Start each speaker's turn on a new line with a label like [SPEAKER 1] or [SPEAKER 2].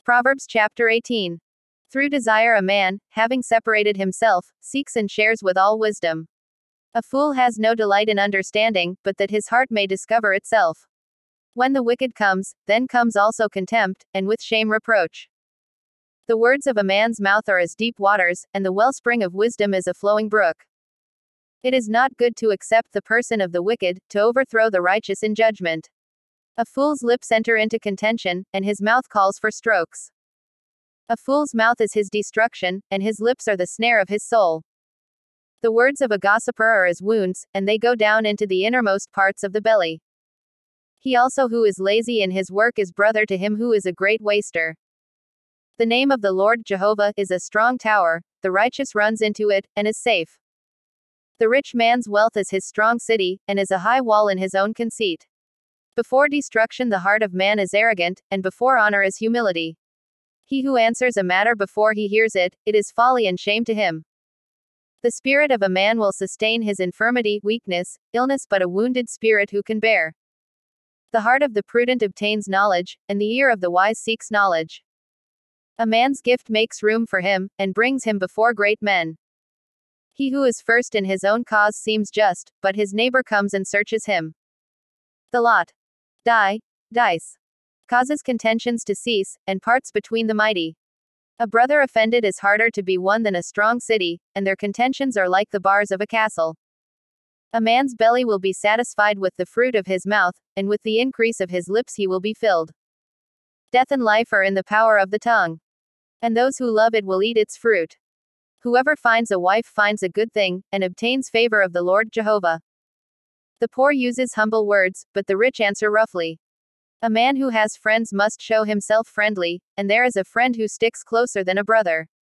[SPEAKER 1] Proverbs chapter 18. Through desire a man, having separated himself, seeks and shares with all wisdom. A fool has no delight in understanding, but that his heart may discover itself. When the wicked comes, then comes also contempt, and with shame reproach. The words of a man's mouth are as deep waters, and the wellspring of wisdom is a flowing brook. It is not good to accept the person of the wicked, to overthrow the righteous in judgment. A fool's lips enter into contention, and his mouth calls for strokes. A fool's mouth is his destruction, and his lips are the snare of his soul. The words of a gossiper are as wounds, and they go down into the innermost parts of the belly. He also who is lazy in his work is brother to him who is a great waster. The name of the Lord Jehovah is a strong tower, the righteous runs into it, and is safe. The rich man's wealth is his strong city, and is a high wall in his own conceit. Before destruction the heart of man is arrogant, and before honor is humility. He who answers a matter before he hears it, it is folly and shame to him. The spirit of a man will sustain his infirmity, weakness, illness, but a wounded spirit who can bear? The heart of the prudent obtains knowledge, and the ear of the wise seeks knowledge. A man's gift makes room for him, and brings him before great men. He who is first in his own cause seems just, but his neighbor comes and searches him. The lot. Dice. Causes contentions to cease, and parts between the mighty. A brother offended is harder to be won than a strong city, and their contentions are like the bars of a castle. A man's belly will be satisfied with the fruit of his mouth, and with the increase of his lips he will be filled. Death and life are in the power of the tongue, and those who love it will eat its fruit. Whoever finds a wife finds a good thing, and obtains favor of the Lord Jehovah. The poor uses humble words, but the rich answer roughly. A man who has friends must show himself friendly, and there is a friend who sticks closer than a brother.